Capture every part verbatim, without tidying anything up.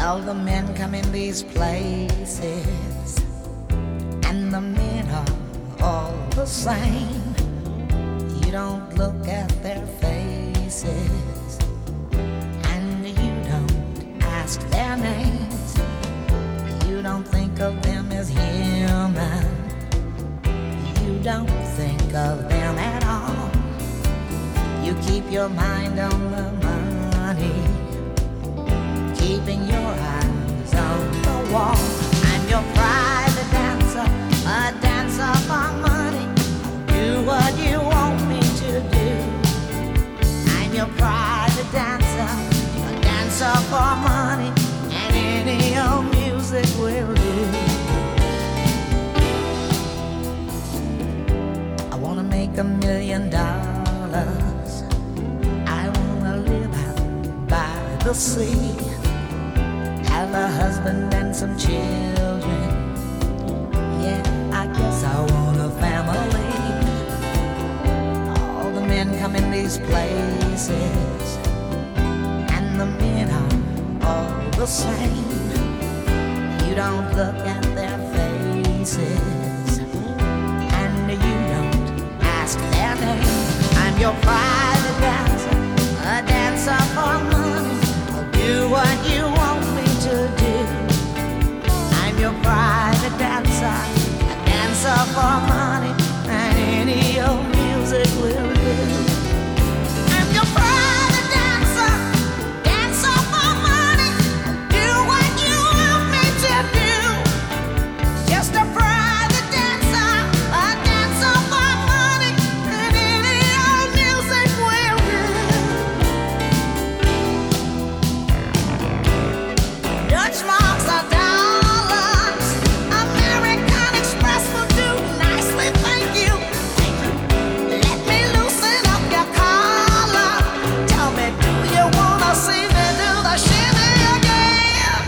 All the men come in these places, and the men are all the same. You don't look at their faces, and you don't ask their names. You don't think of them as human. You don't think of them at all. You keep your mind on the money, keeping your eyes on the wall. I'm your private dancer, a dancer for money. Do what you want me to do. I'm your private dancer, a dancer for money, and any old music will do. I wanna make a million dollars. I wanna live out by the sea, have a husband and some children. Yeah, I guess I want a family. All the men come in these places, and the men are all the same. You don't look at their faces, and you don't ask their name. I'm your private dancer, a dancer for money. I'll do what you want me to do. I'm your private dancer, a dancer for money, and any old music will do. I'm your private dancer, dancer for money. Do what you want me to do. Just a private dancer, a dancer for money, and any old music will do. Dutch marks are dollars. American Express will do nicely, thank you. Let me loosen up your collar. Tell me, do you wanna see me do the shimmy again?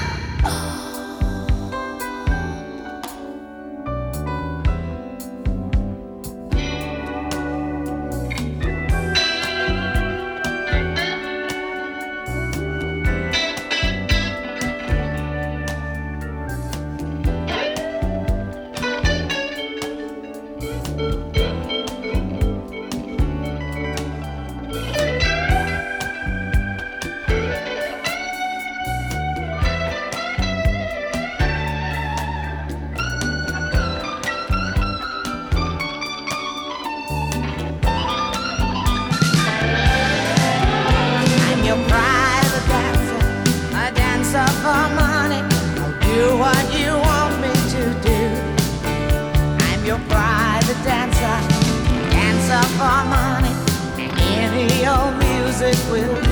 I'm your private dancer, a dancer for money. I'll do what you want me to do. I'm your private dancer, dancer for money, and any old music will do.